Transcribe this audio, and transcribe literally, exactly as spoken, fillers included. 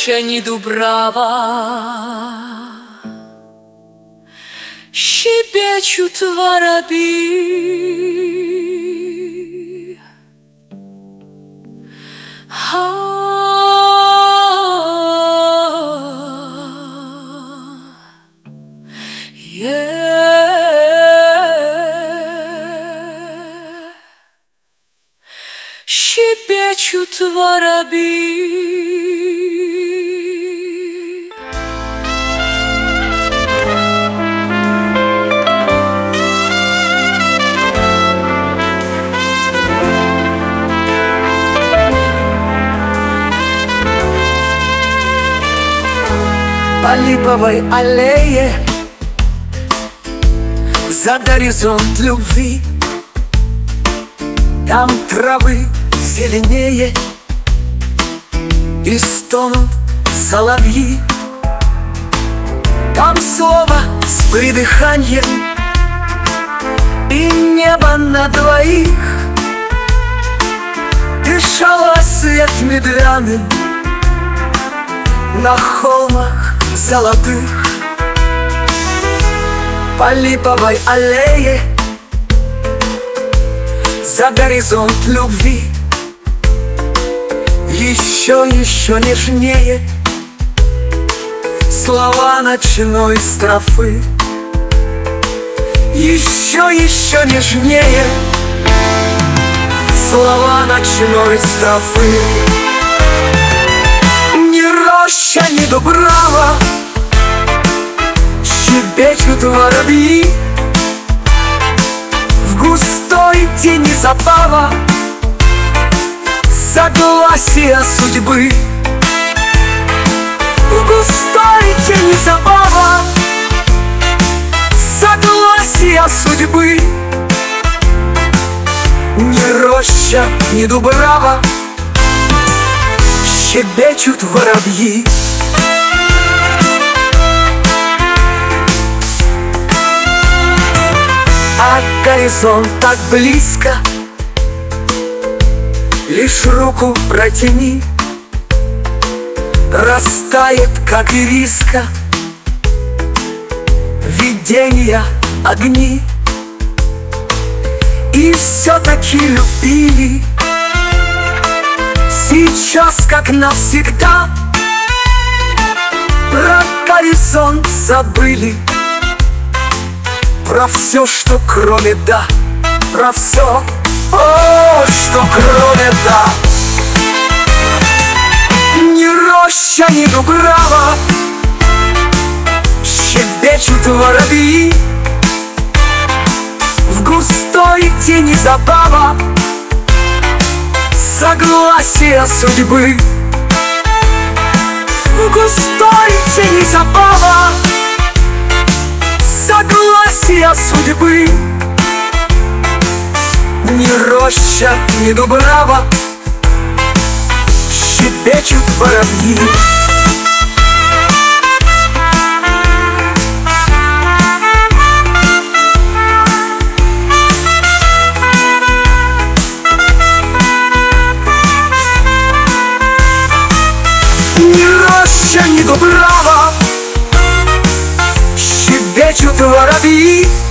роща, ни дубрава, щебечут воробьи. А, е, щебечут воробьи. По липовой аллее за горизонт любви, там травы зеленее и стонут соловьи. Там слово с придыханием и небо на двоих дышало свет медвяным на холмах золотых. По липовой аллее за горизонт любви еще, еще нежнее слова ночной строфы. Еще, еще нежнее слова ночной строфы. Ни роща, ни дубрава, щебечут воробьи. В густой тени забава, согласие судьбы. В густой тени забава, согласие судьбы. Ни роща, ни дубрава, щебечут воробьи. А горизонт так близко, лишь руку протяни, растает, как ириска, видения, огни. И все-таки любили, сейчас, как навсегда, про горизонт забыли, про все, что кроме да, про все, о, что кроме да. Ни роща, ни дубрава, щебечут воробьи. В густой тени забава, согласие судьбы. В густой тени забава, согласие судьбы. Ни роща, ни дубрава, щебечут воробьи. Ни роща, ни дубрава, щебечут воробьи.